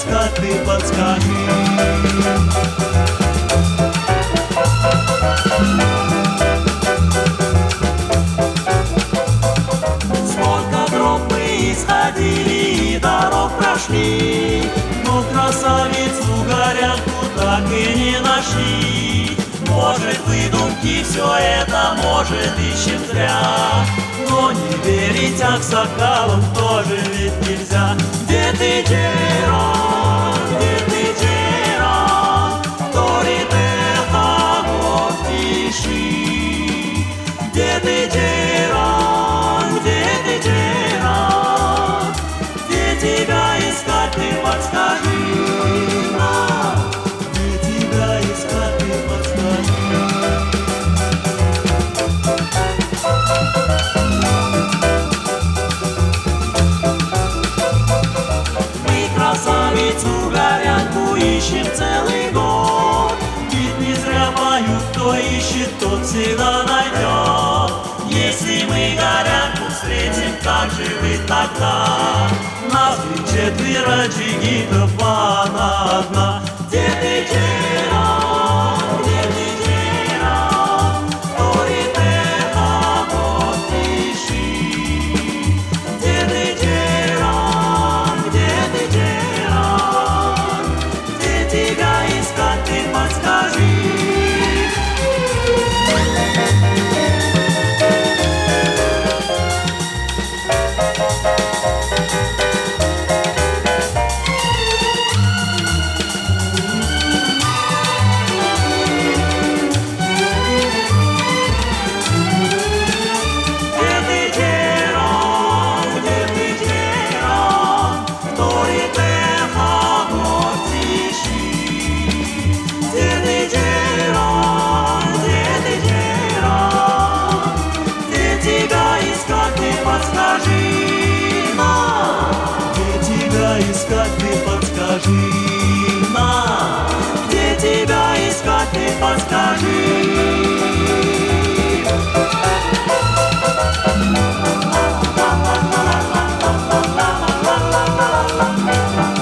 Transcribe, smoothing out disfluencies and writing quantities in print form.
искать, ты подскажи. Сколько троп мы исходили и дорог прошли, но красавицу горянку так и не нашли. Может, выдумки все это, может, ищем зря, но не верить аксакалам тоже ведь нельзя. Где ты, Джейрон, где ты, Джейрон, вторит эхо гор в тиши? Где ты, Джейрон, где ты, Джейрон, где тебя искать, ты подскажи. Где тебя искать, ты подскажи. Мы красавицу горянку ищем целый год, ведь не зря поют, кто ищет, тот всегда найдет. Если мы горянку встретим, как же быть тогда? Нас ведь четверо джигитов, а она одна. Где ты, Джейрон, где ты, Джейрон, вторит эхо гор в тиши? Где ты, Джейрон, где ты, Джейрон, где тебя искать, ты подскажи. Искать, ты подскажи нам, где тебя искать, ты подскажи.